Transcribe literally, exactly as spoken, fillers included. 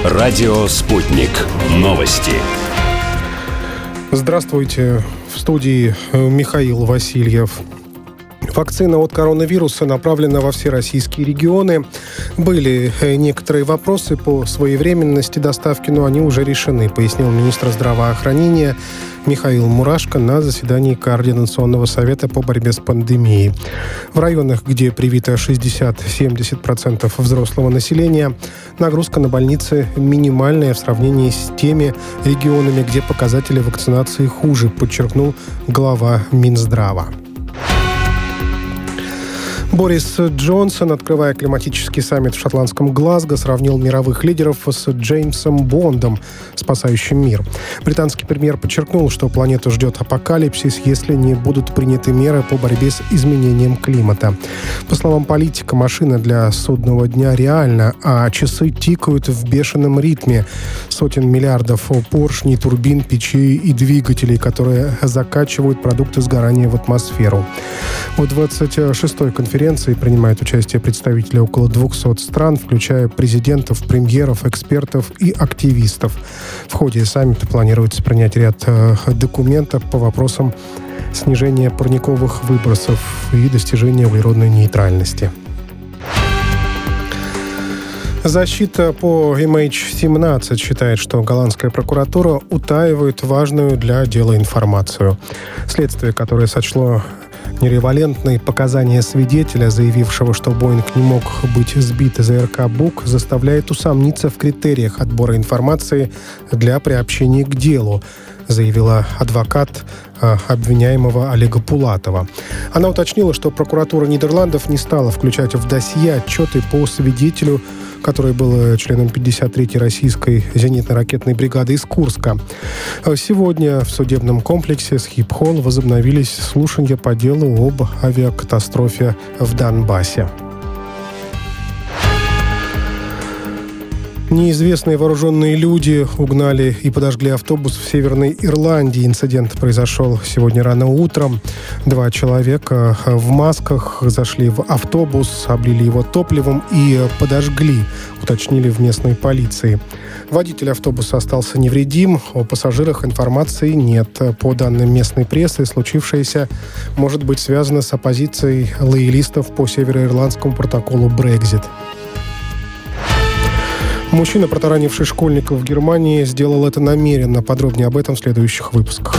Радио «Спутник». Новости. Здравствуйте. В студии Михаил Васильев. Вакцина от коронавируса направлена во все российские регионы. Были некоторые вопросы по своевременности доставки, но они уже решены, пояснил министр здравоохранения Михаил Мурашко на заседании Координационного совета по борьбе с пандемией. В районах, где привито шестьдесят-семьдесят процентов взрослого населения, нагрузка на больницы минимальная в сравнении с теми регионами, где показатели вакцинации хуже, подчеркнул глава Минздрава. Борис Джонсон, открывая климатический саммит в шотландском Глазго, сравнил мировых лидеров с Джеймсом Бондом, спасающим мир. Британский премьер подчеркнул, что планету ждет апокалипсис, если не будут приняты меры по борьбе с изменением климата. По словам политика, машина для судного дня реальна, а часы тикают в бешеном ритме. Сотен миллиардов поршней, турбин, печей и двигателей, которые закачивают продукты сгорания в атмосферу. В двадцать шестой конференции принимают участие представители около двухсот стран, включая президентов, премьеров, экспертов и активистов. В ходе саммита планируется принять ряд э, документов по вопросам снижения парниковых выбросов и достижения углеродной нейтральности. Защита по эм эйч семнадцать считает, что голландская прокуратура утаивает важную для дела информацию. Следствие, которое сочло нерелевантные показания свидетеля, заявившего, что Боинг не мог быть сбит из АРК «Бук», заставляет усомниться в критериях отбора информации для приобщения к делу, заявила адвокат э, обвиняемого Олега Пулатова. Она уточнила, что прокуратура Нидерландов не стала включать в досье отчеты по свидетелю, который был членом пятьдесят третьей российской зенитно-ракетной бригады из Курска. Сегодня в судебном комплексе Схипхол возобновились слушания по делу об авиакатастрофе в Донбассе. Неизвестные вооруженные люди угнали и подожгли автобус в Северной Ирландии. Инцидент произошел сегодня рано утром. Два человека в масках зашли в автобус, облили его топливом и подожгли, уточнили в местной полиции. Водитель автобуса остался невредим, о пассажирах информации нет. По данным местной прессы, случившееся может быть связано с оппозицией лоялистов по североирландскому протоколу Brexit. Мужчина, протаранивший школьников в Германии, сделал это намеренно. Подробнее об этом в следующих выпусках.